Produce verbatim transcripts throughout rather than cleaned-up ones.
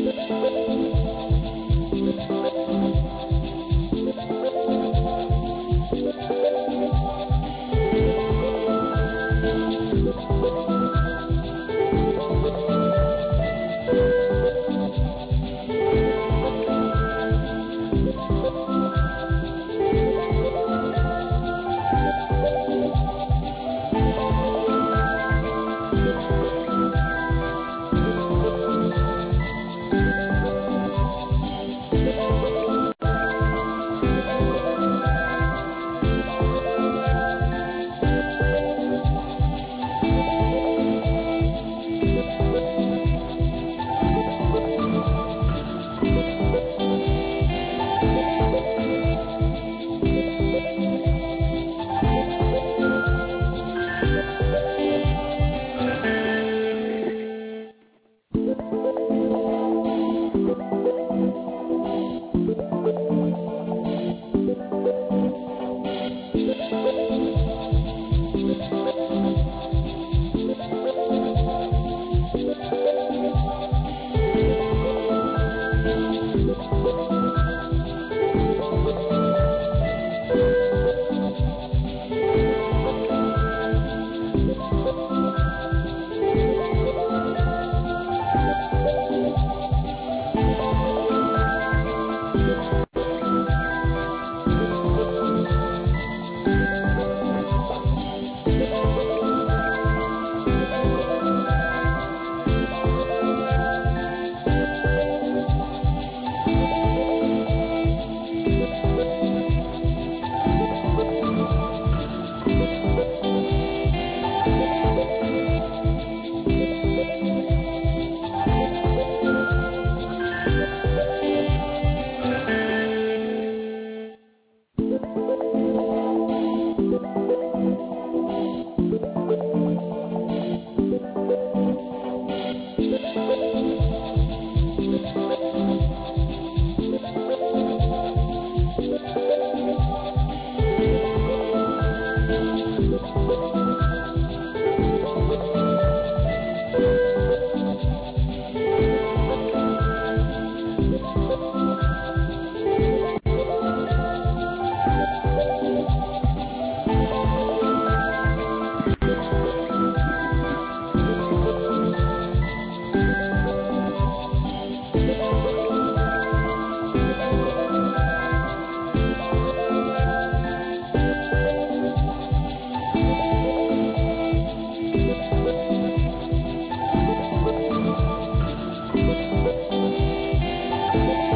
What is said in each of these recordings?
Thank you.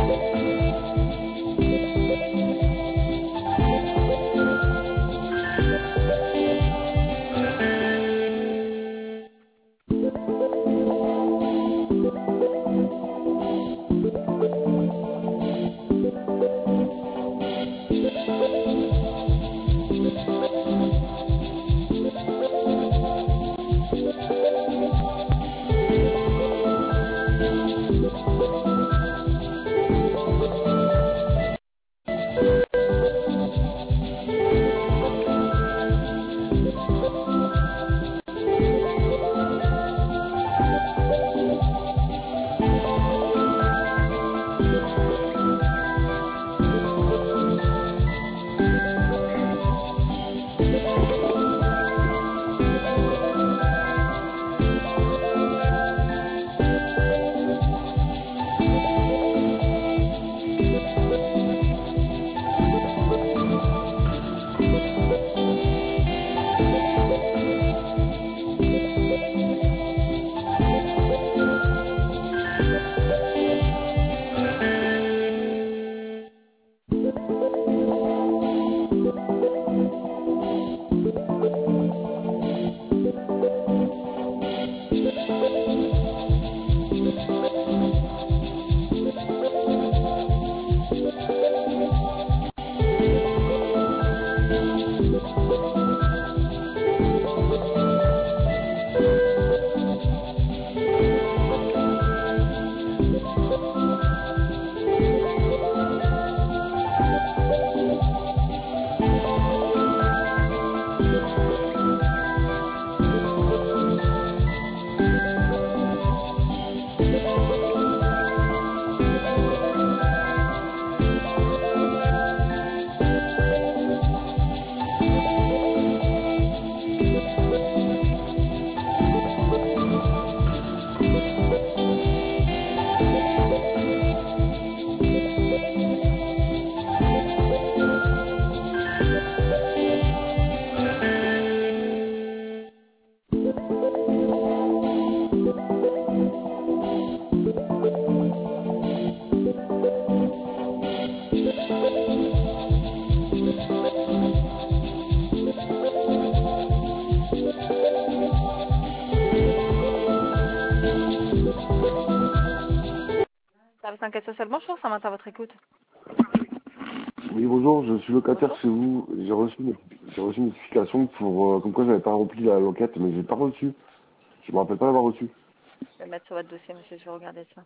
Service enquête sociale, bonjour, ça m'attend à votre écoute. Oui, bonjour, je suis locataire Bonjour. chez vous. J'ai reçu, une- j'ai reçu une notification pour, euh, comme quoi j'avais pas rempli la l'enquête, mais j'ai pas reçu. Je me rappelle pas l'avoir reçu. Je vais mettre sur votre dossier, monsieur, je vais regarder ça.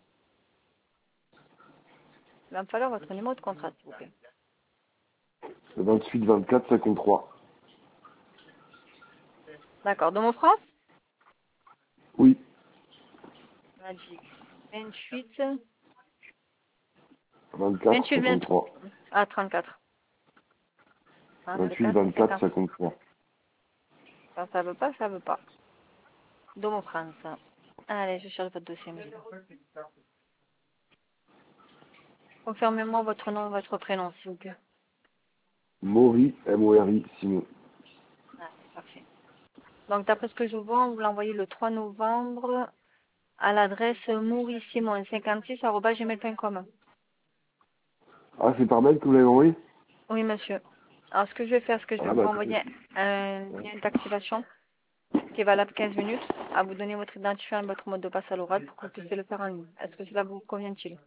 Il va me falloir votre numéro de contrat, s'il vous plaît. Le vingt-huit vingt-quatre cinquante-trois. D'accord, de mon France Oui, Magic. vingt-huit, vingt-quatre vingt-huit, vingt-trois. cinquante-trois. Ah, trente-quatre. vingt-huit trente-quatre, vingt-quatre cinquante. cinquante-trois. Quand ça veut pas, ça veut pas. De mon France. Allez, je cherche votre dossier, monsieur. Confirmez-moi votre nom, votre prénom, s'il vous plaît. Mori, M O R I, Simon. Ah, parfait. Donc, d'après ce que je vois, vous l'envoyez le trois novembre à l'adresse mourisimon cinquante-six arobase gmail point com. Ah, c'est par mail que vous l'avez envoyé? Oui, monsieur. Alors, ce que je vais faire, c'est que je vais Ah, vous bah, renvoyer un lien d'activation qui est valable quinze minutes, à vous donner votre identifiant et votre mot de passe à l'oral pour que vous puissiez le faire en ligne. Est-ce que cela vous convient-il?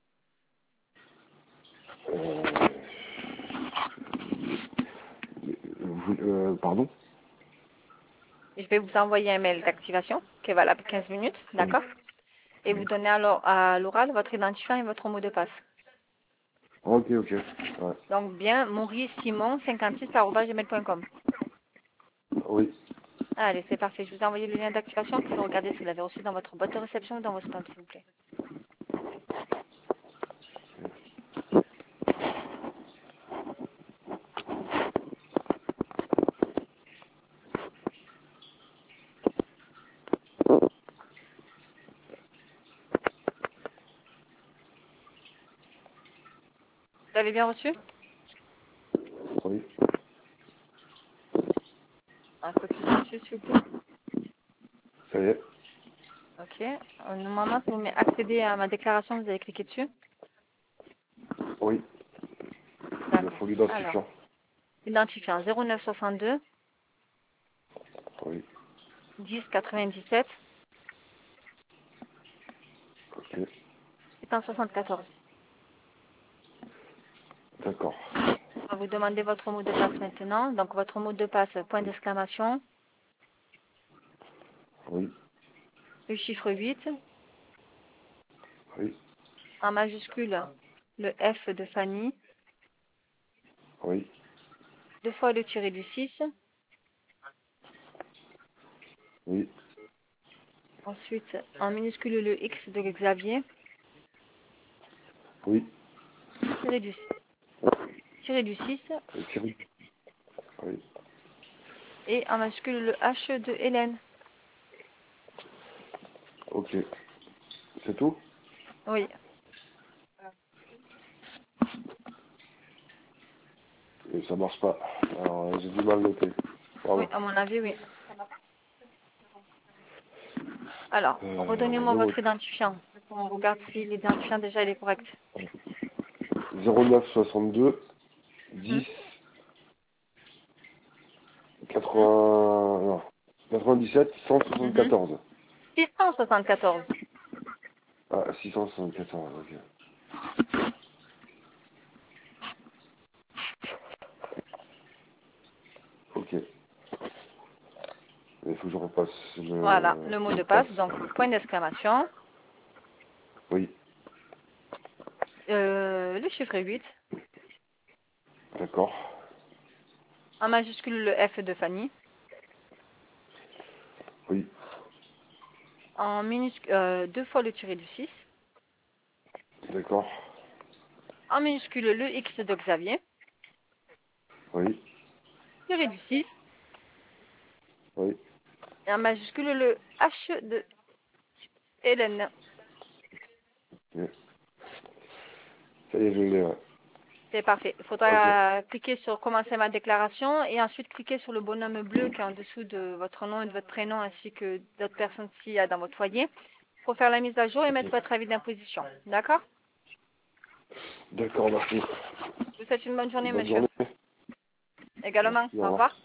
euh, vous- euh, pardon? Je vais vous envoyer un mail d'activation qui est valable quinze minutes, d'accord? Et vous donner alors à l'oral votre identifiant et votre mot de passe. Ok, ok. Ouais. Donc, bien, maurice simon cinquante-six arobase gmail point com. Oui. Allez, c'est parfait. Je vous ai envoyé le lien d'activation. Vous pouvez regarder si vous l'avez reçu dans votre boîte de réception ou dans vos spams, s'il vous plaît. Vous l'avez bien reçu? Oui. Un peu cliquer dessus, s'il vous plaît. Ça y est. Ok. Euh, Normalement, ça vous met accéder à ma déclaration. Vous avez cliqué dessus. Oui. Il me D'accord. faut Alors, l'identifiant. identifiant zéro neuf soixante-deux Oui. dix quatre-vingt-dix-sept Ok. sept cent soixante-quatorze. D'accord. On va vous demander votre mot de passe maintenant. Donc, votre mot de passe, point d'exclamation, Oui. le chiffre huit, Oui. en majuscule, le F de Fanny, Oui. deux fois le tiré du six. Oui. Ensuite, en minuscule, le X de Xavier, Oui. tiré du, tiré du six. Et Thierry. Oui. Et en majuscule, le H de Hélène. Ok. C'est tout? Oui, Et ça marche pas. Alors, euh, j'ai du mal noté. oui, Pardon. à mon avis, oui. Alors, Euh, redonnez-moi zéro votre identifiant. On regarde si l'identifiant déjà il est correct. zéro neuf soixante-deux Hmm, dix hmm, quatre-vingts non, quatre-vingt-dix-sept cent mhm. soixante-quatorze. six cent soixante-quatorze. Ah, six cent soixante-quatorze, ok. Ok. Il faut que je repasse Voilà, le le mot mot de de passe. passe. Donc, point d'exclamation, Oui, euh, le chiffre huit, d'accord. en majuscule le F de Fanny, Oui, en minuscule, euh, deux fois le tiré du six, d'accord. en minuscule le X de Xavier, Oui, tiré du six, oui. et en majuscule le H de Hélène. Ok. Ça y est, je l'ai, ouais. C'est parfait. Il Ok, faudra cliquer sur commencer ma déclaration et ensuite cliquer sur le bonhomme bleu qui est en dessous de votre nom et de votre prénom ainsi que d'autres personnes s'il y a dans votre foyer pour faire la mise à jour et mettre ok. votre avis d'imposition. D'accord? D'accord, merci. Je vous souhaite une bonne journée, Bonne monsieur. journée. Également. Merci, au Au revoir. revoir.